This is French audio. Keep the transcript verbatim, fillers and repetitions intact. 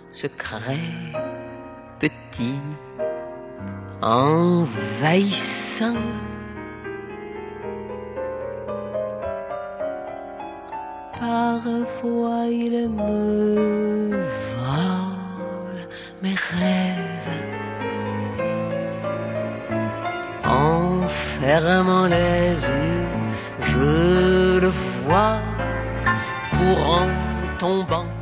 secret, petit, envahissant. Parfois il me vole mes rêves en fermant les yeux, je le vois courant, tombant